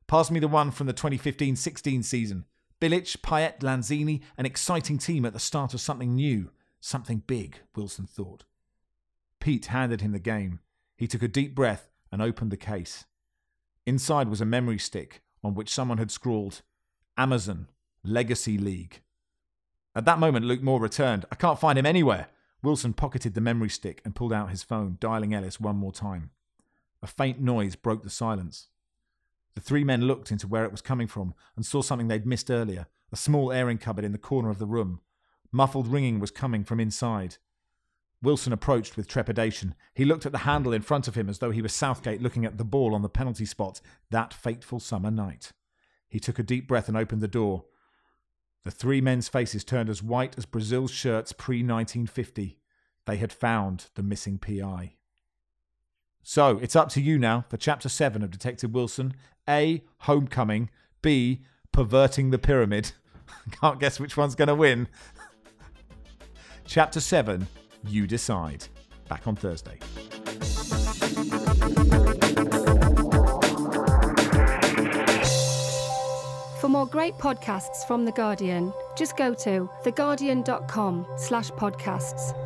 Pass me the one from the twenty fifteen sixteen season. Bilic, Payet, Lanzini, an exciting team at the start of something new. Something big, Wilson thought. Pete handed him the game. He took a deep breath and opened the case. Inside was a memory stick on which someone had scrawled, Amazon, Legacy League. At that moment, Luke Moore returned. I can't find him anywhere. Wilson pocketed the memory stick and pulled out his phone, dialing Ellis one more time. A faint noise broke the silence. The three men looked into where it was coming from and saw something they'd missed earlier, a small airing cupboard in the corner of the room. Muffled ringing was coming from inside. Wilson approached with trepidation. He looked at the handle in front of him as though he was Southgate looking at the ball on the penalty spot that fateful summer night. He took a deep breath and opened the door. The three men's faces turned as white as Brazil's shirts pre nineteen fifty. They had found the missing P I. So, it's up to you now for Chapter seven of Detective Wilson. A. Homecoming. B. Perverting the Pyramid. Can't guess which one's going to win. Chapter seven, you decide. Back on Thursday. For more great podcasts from The Guardian, just go to theguardian.com slash podcasts.